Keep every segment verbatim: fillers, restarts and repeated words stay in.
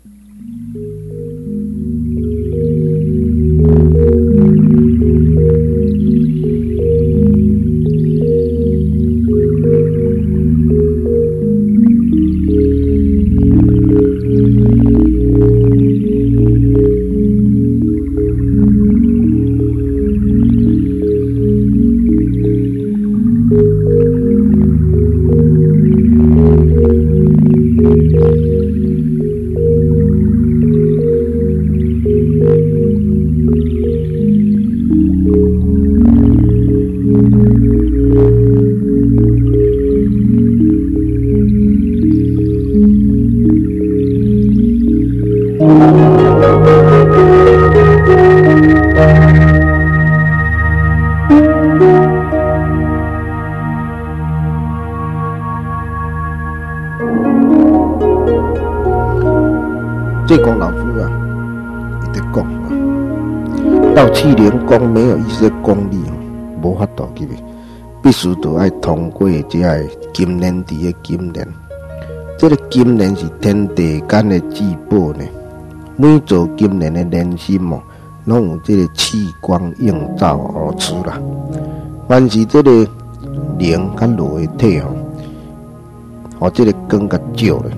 这讲老师啊，伊在讲啊，到气灵功没有一些功力哦，无法度去，必须都要通过这个金莲池的金莲。这个金莲是天地间的至宝呢。每座金莲的莲心哦，拢有这个气光映照而出啦。凡是这个灵较落的体吼，和这个光较少咧。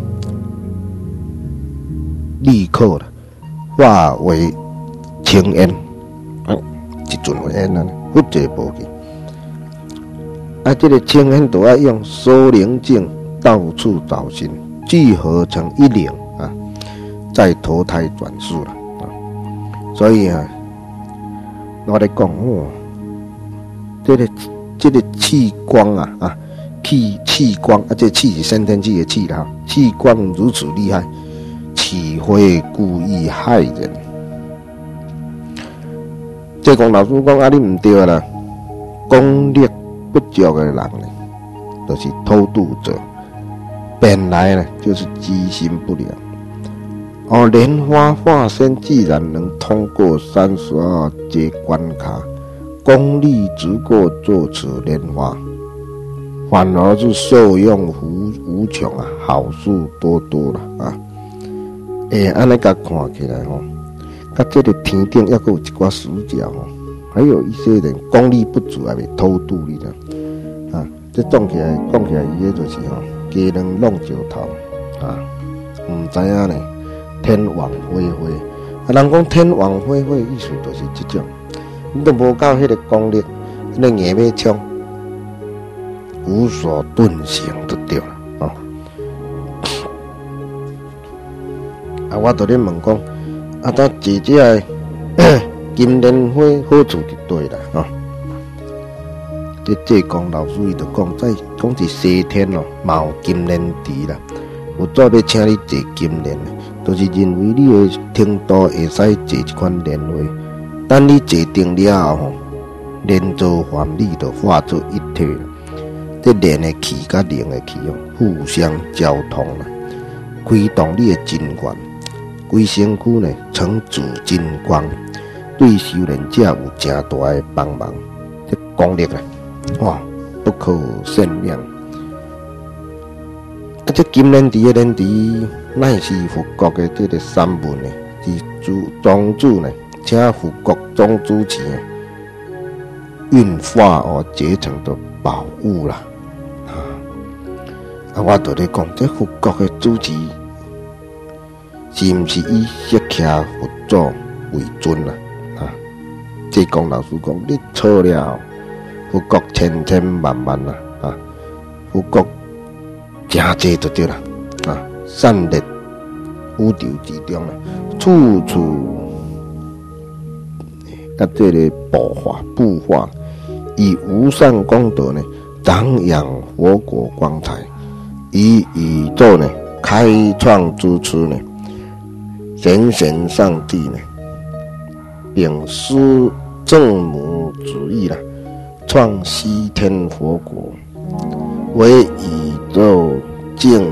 立刻了，化为青烟，啊，一阵烟啊，忽一个无去。啊，这个青烟都要用收灵镜到处找寻，聚合成一灵啊，再投胎转世了啊。所以啊，我来讲哦，这个这个气光啊啊，气气光啊，这气是先天气的气啦，气光如此厉害。岂会故意害人？这讲老师讲啊，你唔对啦。功力不足的人呢，都、就是偷渡者，本来呢就是机心不良。而莲花化身既然能通过三十二阶关卡，功力足够做此莲花，反而是受用无无穷啊，好处多多了啊。诶，安尼甲看起来吼，甲这个天顶还有一寡死角吼，还有一些人功力不足还未偷渡你的啊，这讲起来讲起来，伊个就是吼，鸡卵弄石头啊，唔知影呢，天网恢恢啊，人讲天网恢恢，意思就是这种，你都无够迄个功力，那硬要冲，无所遁形就对了啊。啊，我对你问讲，啊，咱姐姐的金莲花好处就对啦，吼、哦。这这讲老师伊就讲，在讲是西天哦，嘛有金莲池啦。有早要请你坐金莲的，就是认为你的程度会使坐一款莲花。等你坐定了后，连做梵理就化作一体了。这莲的气甲灵的气哦，互相交通啦，开动你的真元。规身躯呢呈紫金光，对修炼者有正大的帮忙。这功力啊，哇，不可限量。啊，这金莲池的莲池，乃是佛国的这个三文呢，是主庄主呢，请佛国总主持运化而结成的宝物啦。啊，啊，我对你讲，这佛国的主持。是毋是以释迦佛祖为尊啊？啊，这讲老师讲，你错了，佛国千千万万啊！啊，佛国真济就对了啊，散列宇宙之中啊，处处啊，这个布化布化，以无上功德呢，长养佛国光彩，以宇宙呢开创之初呢。神神上帝呢，秉师正母旨意啦，创西天佛国，为宇宙净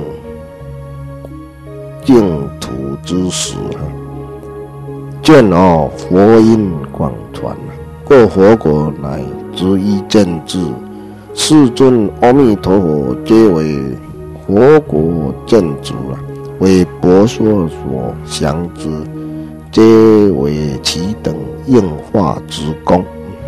净土之始啊！见哦，佛音广传啊，过佛国乃逐一见智，世尊阿弥陀佛皆为佛国正主啊！ 为博所所详之，皆为其等应化之功。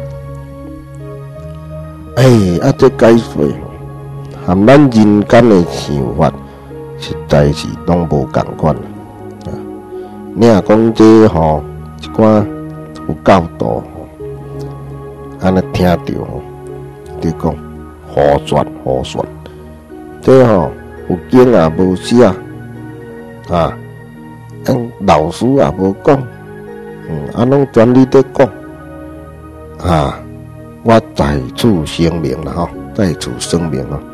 哎，啊，这解说和咱人间的想法，实在是拢无共款啊！你若讲这吼，一寡有教导吼，安尼听着吼，就讲胡说胡说，这吼有经也无写啊，咱老师也无讲，嗯，啊，拢专利在讲啊。我在此声明了哈，在此声明啊，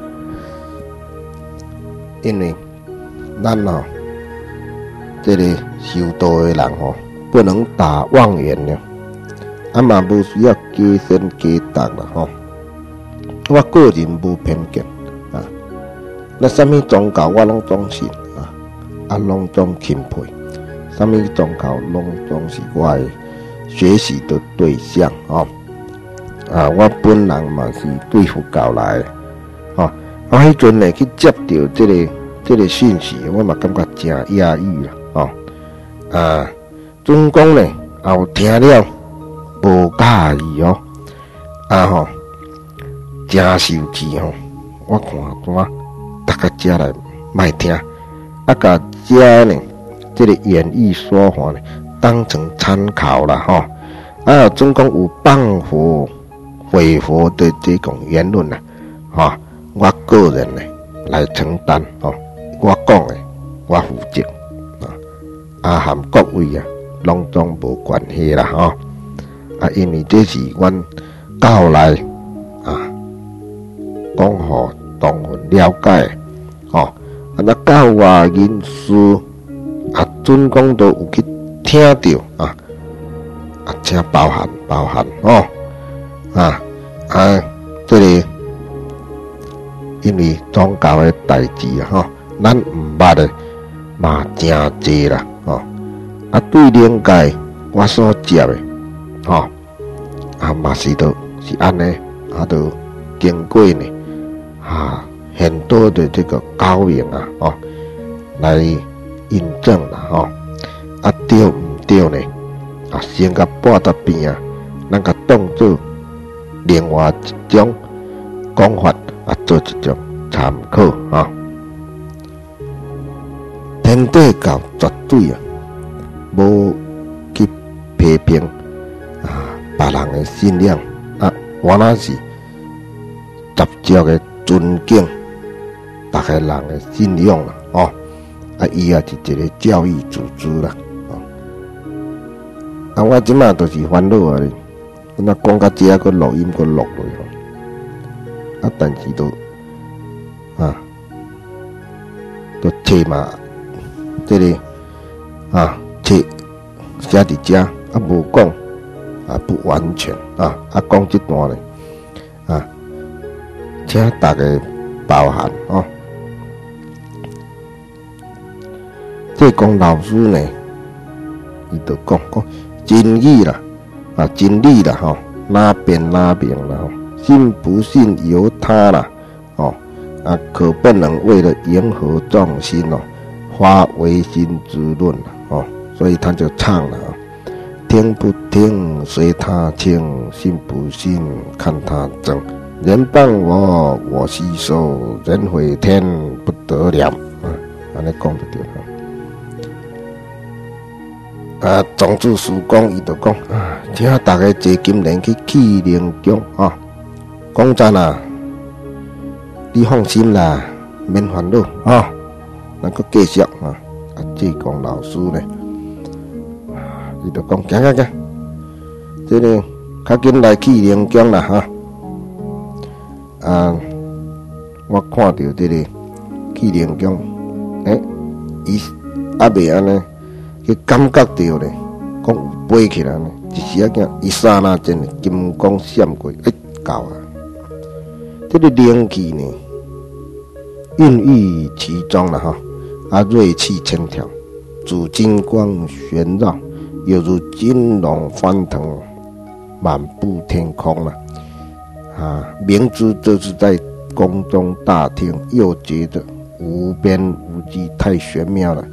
因为咱哦，这个修道的人吼，不能打妄言了，啊嘛无需要加深加重了吼。我个人无偏见啊，那什么宗教我拢总信啊，啊拢总钦佩，什么宗教拢总是我的学习的对象啊。啊，我本人嘛是对佛教来的，吼、哦，我迄阵呢去接到这个这个讯息，我嘛感觉真压抑啦，吼、哦，啊，总讲呢，后听了无介意哦，啊吼，真受气吼，我看怎啊，大家遮来卖听，啊，甲遮呢，这个演绎说法呢，当成参考啦，吼、哦，啊，总讲有谤佛。毁佛的这种言论呢、啊，哈，我个人呢来承担哦，我讲的我负责啊，啊，和各位啊，拢总无关系啦，哈、哦，啊，因为这是阮教来啊，讲互同分了解的，哦，啊，那教外人士啊，准讲都有去听到啊，啊，请包涵包涵哦。啊啊，这里因为宗教的代志啊，吼，咱毋捌的嘛真济啦，吼。啊，对灵界我所接的，吼，啊嘛是都是安尼，啊都经过呢，啊很多的这个高明啊，吼，来印证啦，吼。啊对毋对呢？啊，先甲半搭边啊，咱甲当做。另外一种讲法啊，做一种参考啊。天地教绝对啊，无去批评啊别人的信仰啊，我那是十足的尊敬大家人的信仰啦，哦，啊，伊也是一个教育组织啦，哦，啊，我即马都是烦恼啊。那讲到这个录音个录落吼，啊，但是都啊，都切嘛，这个啊切写伫遮啊无讲啊不完全啊啊讲这段咧啊，请大家包涵哦。这讲老师呢，伊就讲讲真理啦。啊，真理啦，吼，哪辩哪明啦，吼，信不信由他啦，哦，啊，可不能为了迎合众心哦，发唯心之论啦，哦，所以他就唱了啊，听不听随他轻，信不信看他正，人谤我我吸收，人毁天不得了，啊，安尼讲就对了。啊，庄子书讲，伊就讲啊，请大家坐金莲去去灵宫啊。讲真啊，你放心啦，免烦恼啊。咱搁继续啊，啊，济公老师呢，伊就讲，行行行，这个较紧来去灵宫啦哈。啊，我看到这个去灵宫，诶，伊阿未安尼。佢感觉到咧，讲有飞起来呢，一时啊，惊一刹那间金光闪过，哎，到啊！这个灵气呢，孕育其中了哈，啊，锐气千条，主金光旋绕，犹如金龙翻腾，满布天空了。啊，明知这是在宫中大厅，又觉得无边无际，太玄妙了。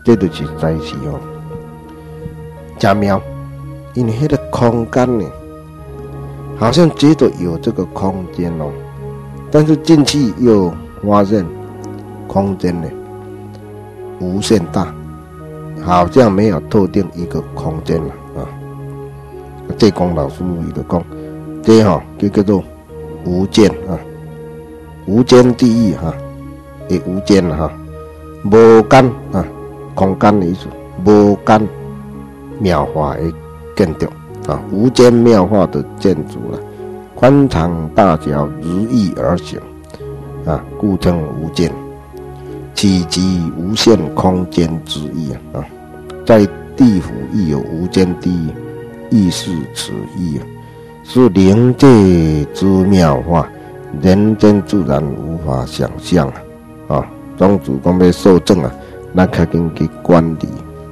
这就是在是哦，真妙，因为迄个空间呢，好像觉得有这个空间哦，但是进去又发现空间呢无限大，好像没有特定一个空间了啊。这讲老师伊就讲，这吼、哦、就叫做无间啊，无间地狱哈，也无间了哈，无间啊，空间的意思，无间妙法的建筑啊，无间妙法的建筑了，宽敞大小如意而行啊，故称无间，其即无限空间之意啊啊，在地府亦有无间地狱，亦是此意啊，是灵界之妙法，人间自然无法想象啊！啊，庄主讲要受证啊，咱较紧去管理。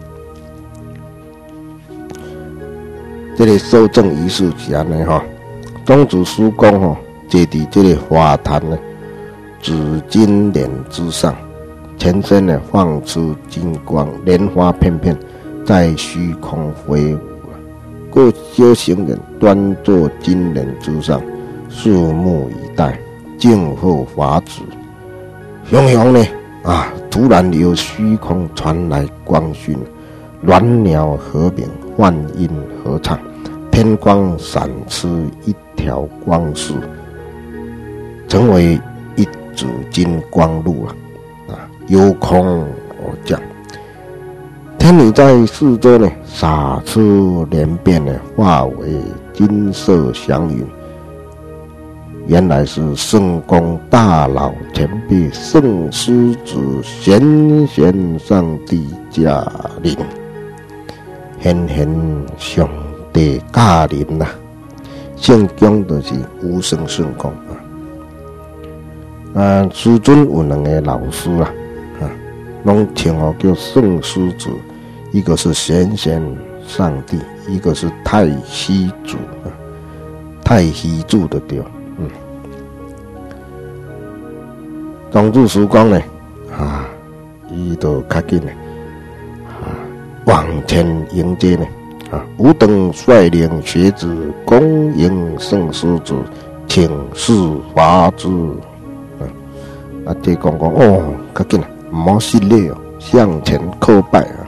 这个受证仪式是安尼哈，庄主师公吼，坐伫这个法坛呢，紫金莲之上，全身呢放出金光，莲花片片在虚空飞舞。各修行人端坐金莲之上，肃穆以待，静候法旨。熊熊呢啊，突然由虚空传来光讯，鸾鸟和鸣，幻音合唱，天光闪出一条光束，成为一指金光路啊啊，由空而降。天女在四周呢洒出莲变呢，化为金色祥云。原来是圣公大老前辈圣狮子玄玄上帝驾临，显显上帝驾临呐！圣公就是无生圣公啊。啊，师尊有两个老师啊，啊，拢称号叫圣狮子。一个是玄玄上帝，一个是太虚主啊，太虚主的对，嗯，庄主师公呢，啊，伊就较紧呢，啊，往前迎接呢，啊，吾等率领学子恭迎圣狮子，请示法旨，啊，啊，这讲讲哦，较紧啊，唔好失礼哦，向前叩拜啊。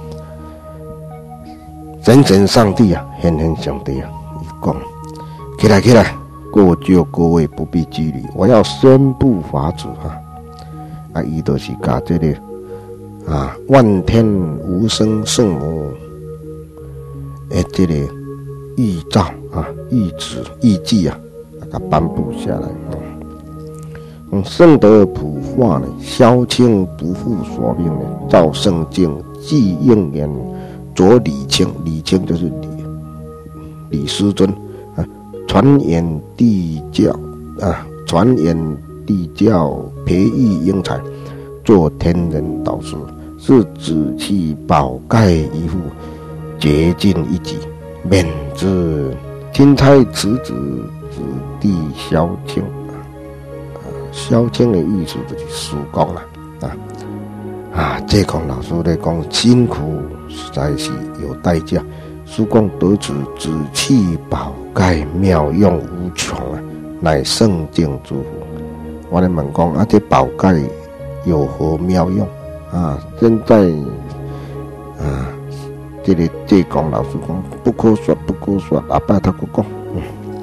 神神上帝啊，显显上帝啊！伊讲起来起来，过就各位不必拘礼，我要宣布法旨啊！啊，伊就是甲这个啊万天无生圣母诶，这个谕诏啊、谕旨、谕记啊，甲颁布下来啊。用圣德普化呢，消清不负所命呢，造圣境，即应验。着礼清，礼清就是礼李师尊啊，传言地教啊，传言地教培育英才，做天人导师，是紫气宝盖一副，绝尽一击，免之钦差此子子弟萧清啊，萧清的意思就是叔公了啊。啊，这孔老师在讲辛苦实在是有代价，师公得此紫气宝盖，妙用无穷啊，乃圣境之福。我来问讲啊，这宝盖有何妙用啊？现在啊，这个这孔老师讲不可说，不可说，阿爸他不讲。嗯、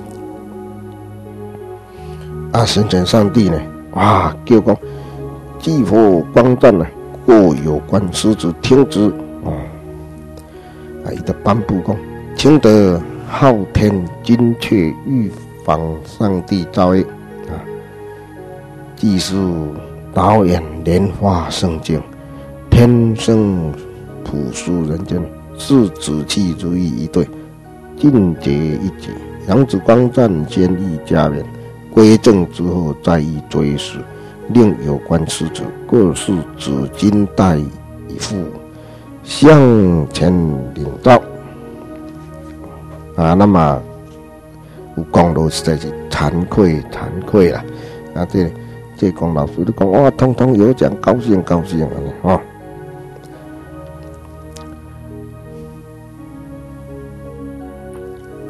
啊，神神上帝呢？哇，叫讲祭佛光赞呢。各有关狮子听之哦，啊，伊的颁布讲，请得昊天金阙玉房上帝造业啊，既是导演莲花圣境，天生普殊人间，是紫气如意一对，尽结一举，杨子光赞先意加冕，归正之后再议追谥。令有关狮子各是紫金带一副，向前领召啊。那么有讲到实在是惭愧惭愧啦。啊，这这讲老师都讲哇，通通有奖，高兴高兴安尼吼。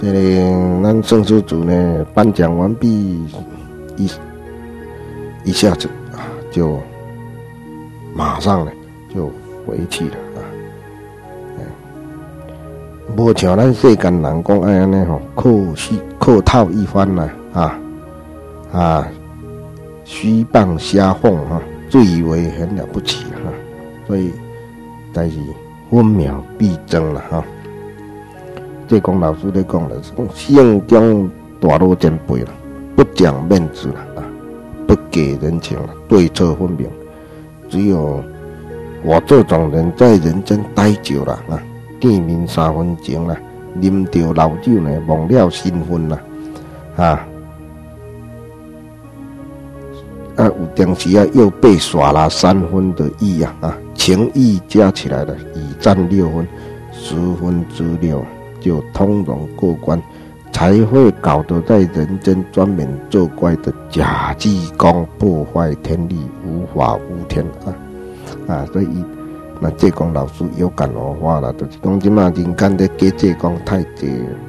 这个咱圣书组呢颁奖完毕，一一下子啊就马上呢就回去了啊。无像咱世间人讲爱安尼吼，客气客套一番啦啊啊，虚谤瞎讽哈，自以为很了不起哈，所以但是分秒必争了哈。这讲老师咧讲的，性中大老前辈了，不讲面子了啊，不给人情了，对错分明。只有我这种人在人间待久了啊。见面三分情啦，啉着老酒呢，忘了身份啦，啊，啊，有当时啊又被耍了三分的意啊，啊，情义加起来了，已占六分，十分之六就通融过关，才会搞得在人间专门作怪的假济公，破坏天理，无法无天啊，啊，所以。那济公老师有感而发啦，就是讲即马人间咧加济公太济，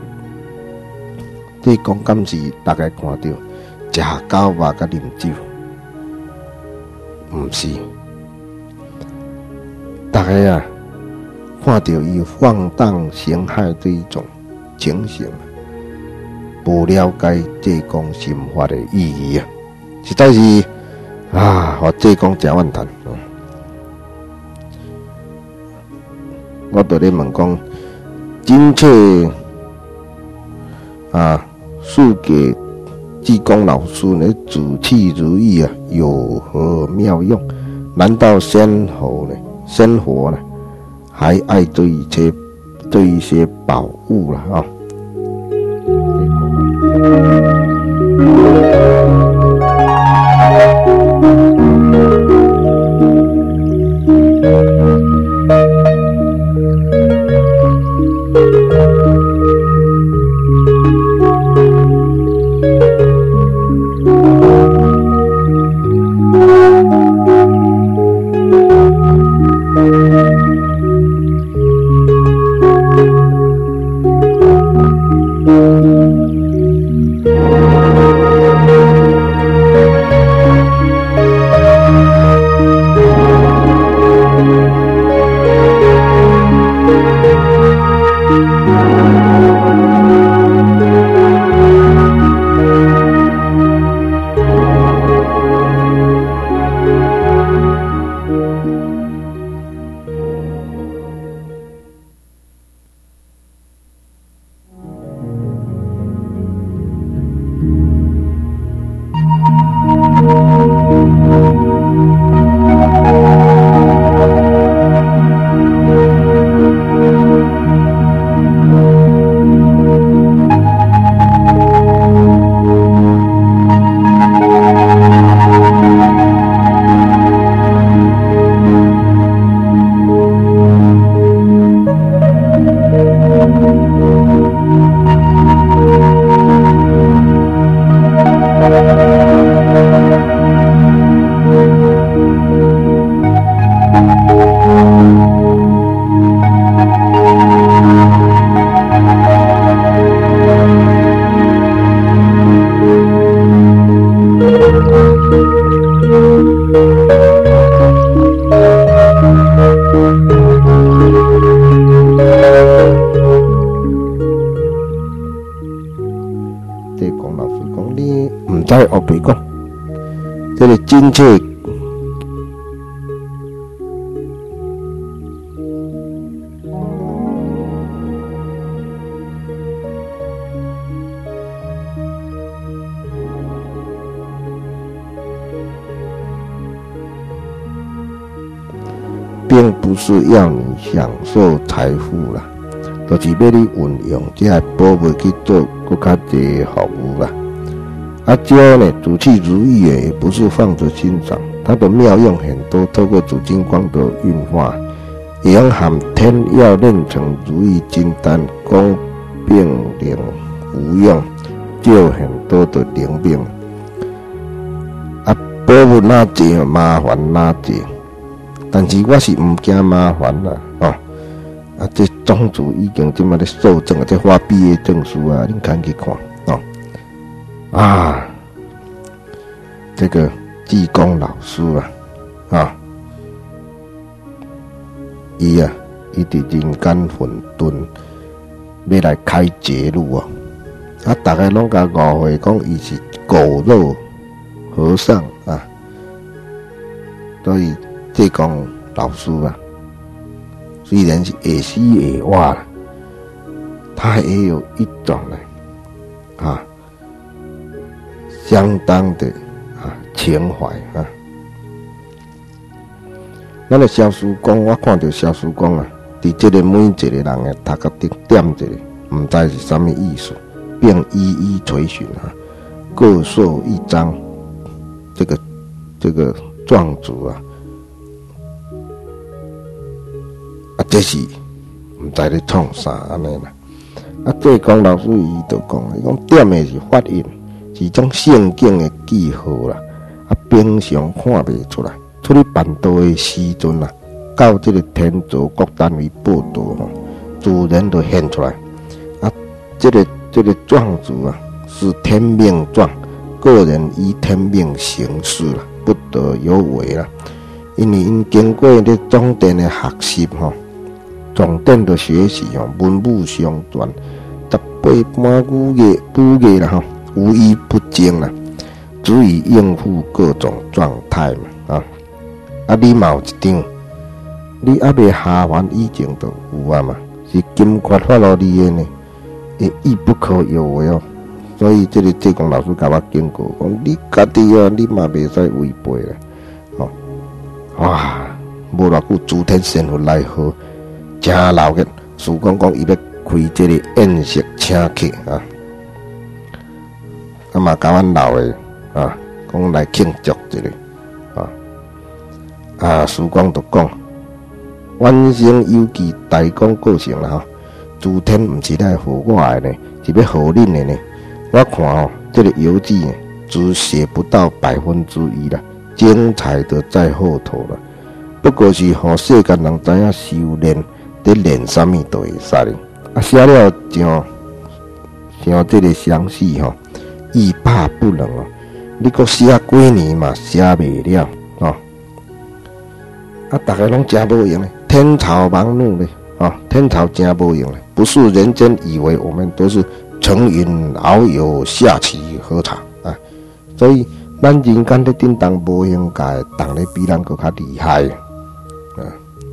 济公敢是大家看到食狗肉甲啉酒，毋是，大家啊看到伊放荡形骸这一种情形，不了解济公心法的意义啊，实在是啊，互济公真怨叹。我就咧问讲，真切啊，赐给济公老师呢，主气如意啊，有何妙用？难道仙佛呢？仙佛呢，还爱这一些这一些宝物了啊？在学白讲，这个真切并不是要你享受财富啦，就是要你运用这些宝贝去做更加多服务啦。啊，只要呢主气如意也不是放着欣赏，它的妙用很多，透过主金光的运化，阳含天要炼成如意金丹，功并灵无用，就有很多的灵病。啊，宝物哪济，麻烦哪济，但是我是唔惊麻烦啦，哦， 啊，这种子已经即马咧受证啊，这发毕业证书啊，恁看去看哦。啊，这个济公老师啊，啊，伊啊，伊伫人间混沌，要来开节路啊！啊，大家拢甲误会讲伊是狗肉和尚啊，所以济公老师啊，虽然是野西野蛙，他也有一种呢，啊，相当的啊情怀啊。咱的小师公，我看到小师公啊，伫这个每一个人的头壳顶点一个，唔知是什么意思，并一一垂询啊，各授一张这个这个状纸啊，啊，这是唔知咧创啥安尼啦。啊，济公老师伊就讲，伊讲点的是发音，是种圣经的记号啦，啊，平常看袂出来。出去办道的时阵啊，到这个天竺各单位报道吼，自然就现出来。啊，这个这个状子啊，是天命状，个人依天命行事啦，不得有违啦。因为因经过咧总殿的学习吼，总殿的学习吼，文武相传，十八般武艺武艺啦吼，无一不精啦，足以应付各种状态嘛啊。啊，你嘛有一张，你还未下凡以前就有啊嘛，是金缺法罗利的呢，也亦不可有违哦。所以这个济公老师甲我警告讲，你家己啊，你嘛袂使违背啦，吼、哦！哇，无偌久诸天仙佛来贺，真闹热。师公讲伊要开这个宴席请客啊，啊嘛甲阮闹的啊，讲来庆祝一个。啊，师公就讲，万圣有期大功告成啦吼，诸天毋是来互我的呢，是要互恁的呢。我看哦，这个游记只写不到百分之一啦，精彩的在后头了。不过是互世间人知影修炼，在练什么都会使哩。啊，写了像像这个详细吼，欲罢不能哦。你搁写几年嘛，写袂了哦。啊，大家拢真无用嘞，天朝忙碌嘞，啊，天朝真无用嘞，不是人间以为我们都是成云遨游下棋喝茶啊，所以咱人间咧叮当无应该当咧比咱搁较厉害啊，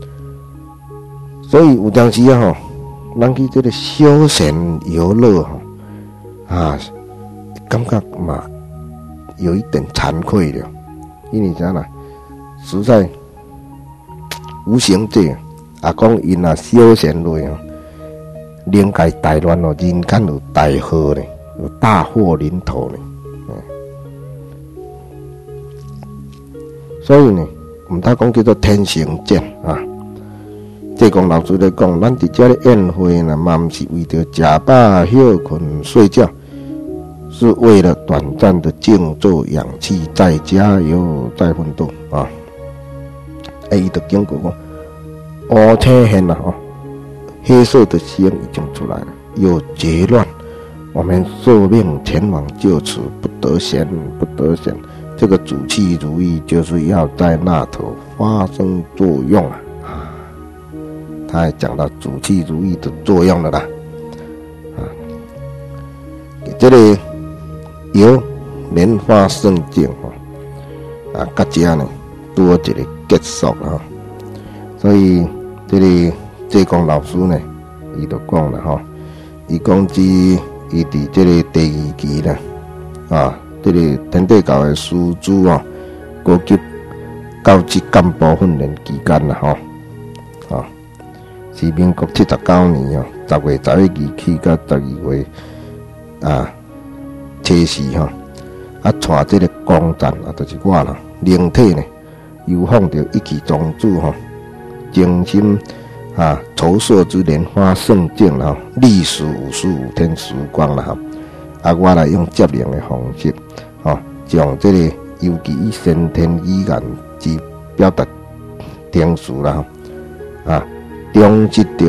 所以有当时啊吼，咱去这个休闲游乐吼，啊，感觉嘛有一点惭愧了，因为啥啦，实在。无形者啊，讲因啊休闲类哦，灵界大乱哦，人间有大祸呢，有大祸临头呢。嗯、所以呢，唔通讲叫做天行健啊。济公老师咧讲，咱伫遮咧宴会呢，嘛唔是为着食饱休困睡觉，是为了短暂的静坐养气，再加油再奋斗啊。哎，伊就经过讲，乌青现了哦，黑色的星已经出来了，有劫乱，我们受命前往就此，不得闲，不得闲。这个主气如意就是要在那头发生作用啊！啊，他还讲到主气如意的作用了啦，啊，这里有莲花圣境哈，啊，各家呢多一个。结束啊，所以这里济公老师呢，伊就讲了哈，伊讲之伊伫这个第二期呢，啊，这个天地教的师资啊，高级高级干部训练期间啦哈，啊，是民国七十九年哦，十月十一日起到十二月啊，初四哈，啊，带这个光赞啊，就是我啦，灵体呢。有放着一起宗主吼，精心啊筹设之莲花圣境啦，历时五十五天时光啦哈，啊我来用接灵的方式，吼、啊，将这个尤其以先天语言之表达天数啦，啊，终结着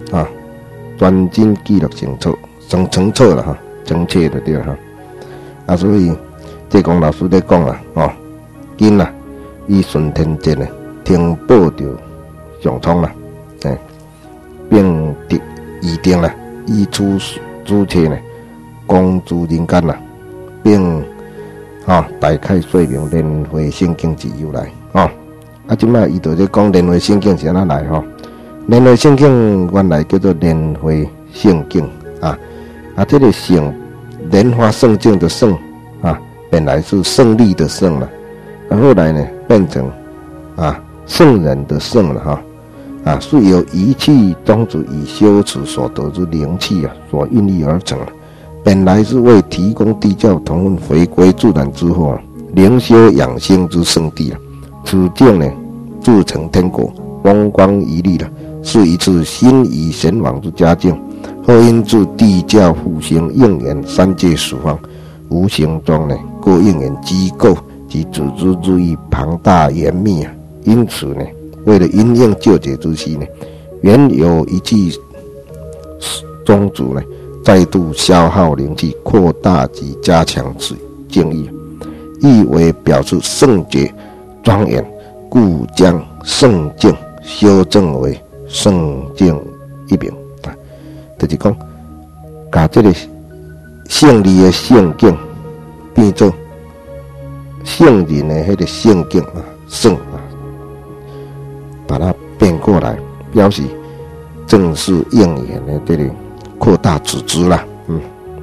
啊，专精记录清楚，成清楚了哈，正确的对哈。啊，所以济公老师在讲啊，哦，今啊，以顺天节呢，听报着上通啦，哎，并得议定啦，以出主切呢，公诸人间啦，并啊大概说明莲花圣经之由来哦。啊，即摆伊就在讲莲花圣经是安怎来吼？莲花圣经原来叫做莲花圣经啊，啊，这个圣莲花圣经的圣啊，本来是胜利的胜了，啊，后来呢变成啊圣人的圣了哈，啊，是由仪器宗旨以修持所得之灵气啊所孕育而成，本来是为提供地教同分回归自然之后啊，灵修养性之圣地啊。此境呢，铸成天国，风光旖旎了，是一次心仪神往之佳境。后因自地教复兴应援三界十方，无形中呢，各应援机构及组织之意庞大严密啊。因此呢，为了因应救劫之需呢，原有一记宗主呢，再度消耗灵气，扩大及加强此境义，意为表示圣洁庄严，故将圣境修正为圣境一名啊，就是讲，把这个胜利的圣境变做圣人的迄个圣境啊，圣啊，把它变过来，表示正式应验的这个扩大组织啦，嗯，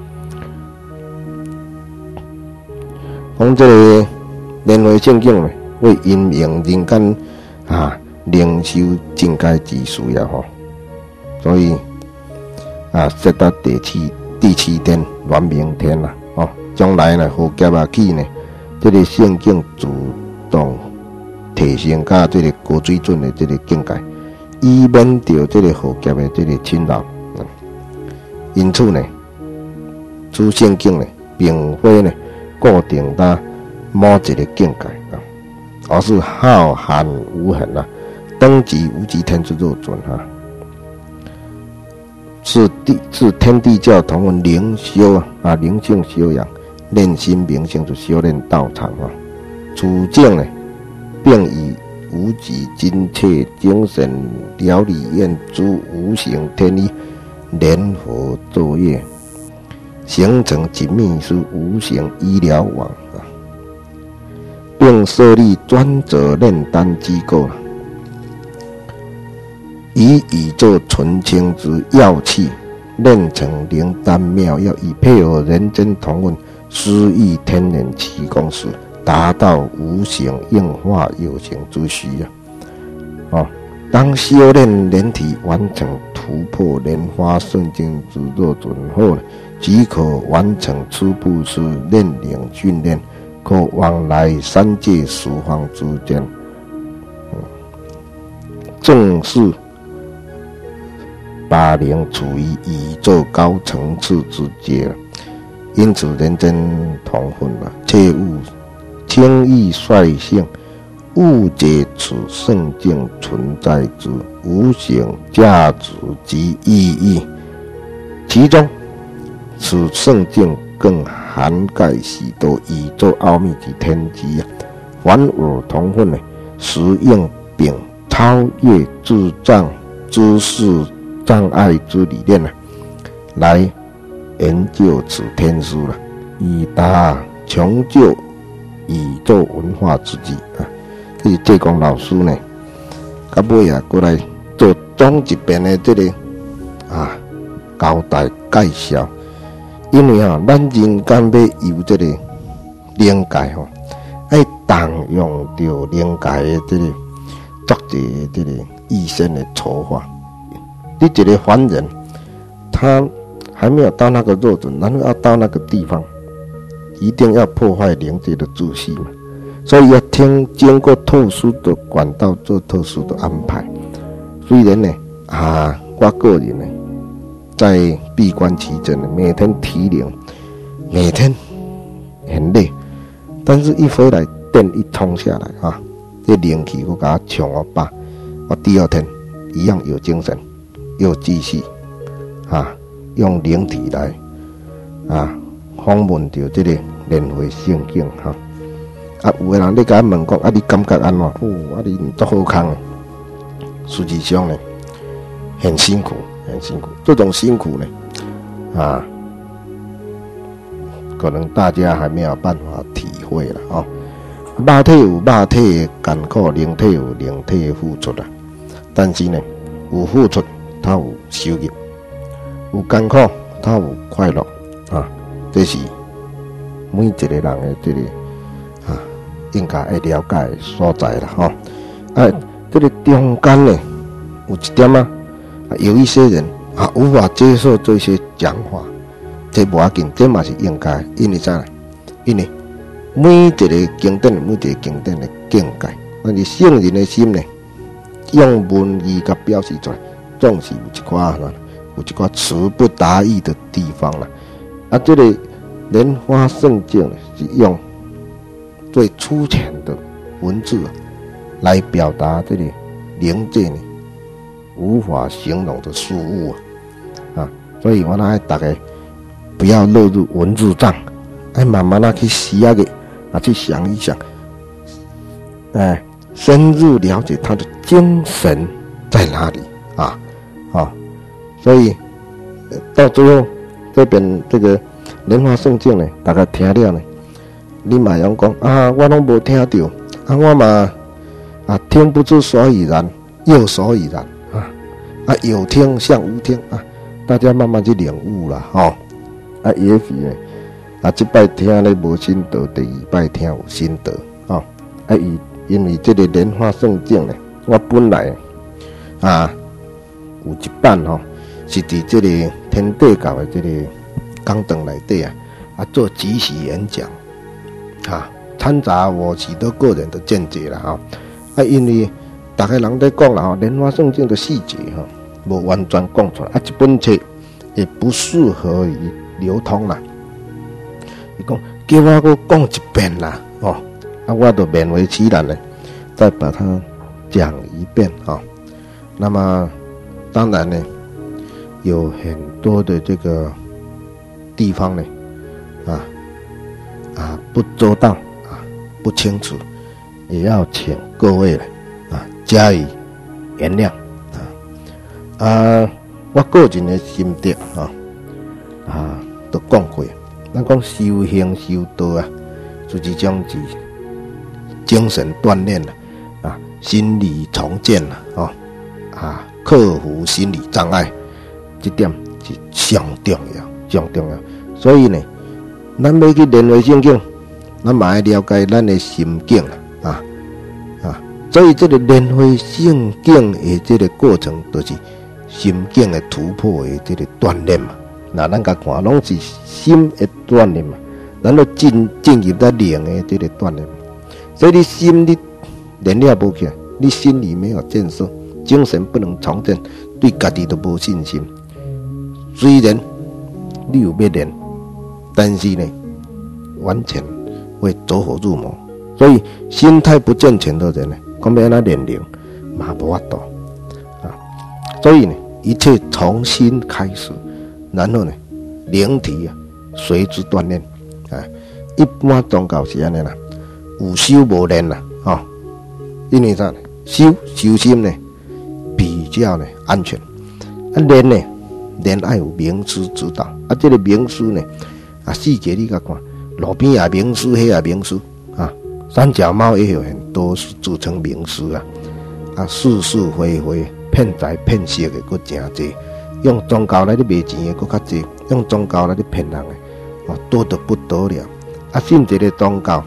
讲这个莲花圣境呢。为因应人间啊灵修境界之需要吼，所以啊设到第七第七天鸾明天啦，哦，将来呢好结啊起呢，这个圣境主动提升到这个高水准的这个境界，以免着这个好结的这个侵扰。嗯、因此呢，此圣境呢，并非呢固定到某一个境界啊。而是浩瀚无痕啊，登极无极天之肉准哈，是地是天地教同分灵修啊啊灵性修养，练心明性之修炼道场啊。处境呢，并以无极精切精神疗理验诸无形天意联合作业，形成紧密之无形医疗网啊。并设立专责炼丹机构，以宇宙纯清之药器炼成灵丹妙药，以配合人间同分施益天然气功时，达到无形应化有形之需啊！哦，当修炼人体完成突破莲花圣经之肉准后，即可完成初步之炼灵训练。可往来三界十方之间，嗯、正是把灵处于宇宙高层次之阶了。因此，人间同分了，切勿轻易率性误解此圣境存在之无形价值及意义。其中，此圣境更涵盖许多宇宙奥秘及天机啊，凡有同分呢，实用并超越智障知识障碍之理念呢，来研究此天书了，以达穷究宇宙文化之际啊。这是济公老师呢，到尾啊过来做总一遍的这个啊交代介绍。因为哈、啊，咱人间要有这个灵界吼，要动用到灵界的这个作者这个医生的手法。你一个凡人，他还没有到那个肉准，然后要到那个地方，一定要破坏灵界的秩序嘛，所以要听经过特殊的管道做特殊的安排。虽然呢，啊，我个人呢。在闭关期间呢，每天提灵，每天很累，但是一回来电一通下来啊，这灵气我给它冲我把，我第二天一样有精神， 又继续啊，用灵体来啊访问到这个莲花圣境哈。啊，有个人你甲我问讲，啊，你感觉安怎？哦，啊，你足好康的。实际上呢，很辛苦，很辛苦。这种辛苦呢，啊，可能大家还没有办法体会了啊。肉体有肉体的艰苦，灵体有灵体的付出啦。但是呢，有付出，它有收入；有艰苦，它有快乐啊。这是每一个人的这个啊，应该会了解的所在啦哈。啊，这个中间呢，有一点啊，有一些人啊无法接受这些讲法，这无要紧，这嘛是应该，因为啥？因为每一个经典，每一个经典的境界，但是圣人的心呢，用文字甲表示出来，总是有一寡有一寡词不达意的地方啦。啊，这个莲花圣境呢，是用最粗浅的文字啊，来表达这个灵界呢无法形容的事物啊，啊，所以我来大家不要落入文字障，哎，慢慢的去思下个。啊，去想一想，哎，深入了解他的精神在哪里啊？啊，所以到最后这边这个莲花圣境呢，大家听了呢，你嘛用讲啊，我拢无听到，啊，我嘛啊听不出所以然，又所以然啊，啊有听像无听啊，大家慢慢去领悟了哈、哦，啊，也许呢。啊，这摆听咧无心得，第二摆听有心得啊！啊，因因为这个莲花圣境咧，我本来啊有一版吼、哦，是伫这个天地教的这个讲堂内底啊，啊做即席演讲啊，掺杂我许多个人的见解啦哈！啊，因为大概人在讲啦，莲花圣境的细节哈，无完全讲出来，啊，这本册也不适合于流通啦。伊讲叫我搁讲一遍啦，哦，啊，我就勉为其难的再把它讲一遍啊、哦。那么当然呢，有很多的这个地方呢，啊啊不周到啊，不清楚，也要请各位呢啊加以原谅啊啊，我个人的心得啊啊都讲过。咱讲修行修道啊，就是一种是精神锻炼啦，啊，心理重建啦，哦，啊，克服心理障碍，这点是上重要，上重要。所以呢，咱要去莲花圣境，咱嘛要了解咱的心境啦，啊啊，所以这个莲花圣境的这个过程，就是心境的突破的这个锻炼嘛。那咱甲看，拢是心的锻炼嘛，咱都进进入到灵的这个锻炼嘛。所以你心你练了不起来，你心里没有建设，精神不能重建，对家己都无信心。虽然你有要练，但是呢，完全会走火入魔。所以心态不健全的人呢，讲要安怎练灵，嘛无法度啊。所以呢，一切重新开始。然后呢，灵体啊，随之锻炼啊。一般宗教是安尼啦，有修无练啦，哦，因为啥呢？修修心呢比较呢安全，啊练呢练爱有名师指导，啊这个名师呢啊细节你甲看，路边也名师，迄也名师啊，三脚猫也有很多是自称名师啊，啊是是非非、骗财骗色的佫真济。用宗教来去卖钱的，佫较济；用宗教来去骗人的，哦，多得不得了。啊，信一个宗教，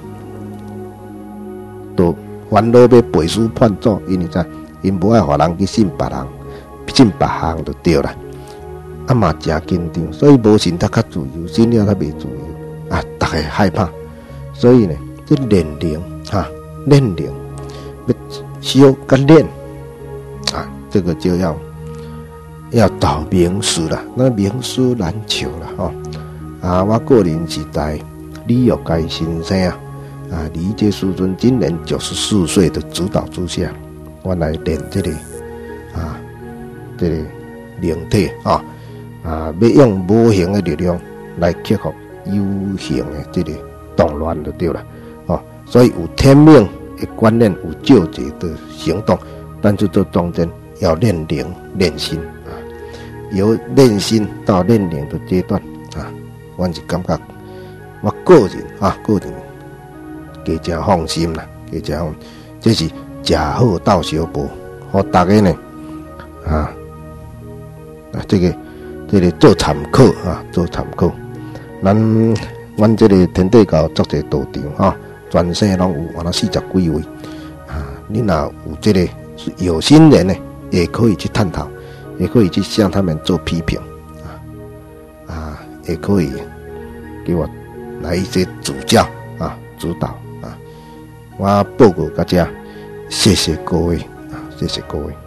都烦恼要背书判咒，因为啥？因无爱互人去信别人，信别行就对啦。啊嘛真紧张，所以无信他较自由，信了他袂自由。啊，大家害怕，所以呢，这练灵哈，练灵要修跟练啊，这个就要。要找名师啦，那名师难求啦吼、哦。啊，我个人是在李玉该先生啊，啊，李这师尊今年九十四岁的指导之下，我来练这个啊，这个灵体啊啊，要用无形的力量来克服有形的这个动乱就对了哦。所以有天命的观念，有救济的行动，但是这中间要练灵练心啊，由练心到练灵的阶段啊，我是感觉我个人啊个人加加放心啦，加加放，这是食好斗相报，互大家呢啊啊这个这个做参考啊，做参考。咱阮这个天地教足者道场哈，全省拢有，完了四十几位啊。你若有这个有心人呢，也可以去探讨，也可以去向他们做批评啊啊，也可以给我来一些指教啊、指导啊。我报告大家，谢谢各位啊，谢谢各位。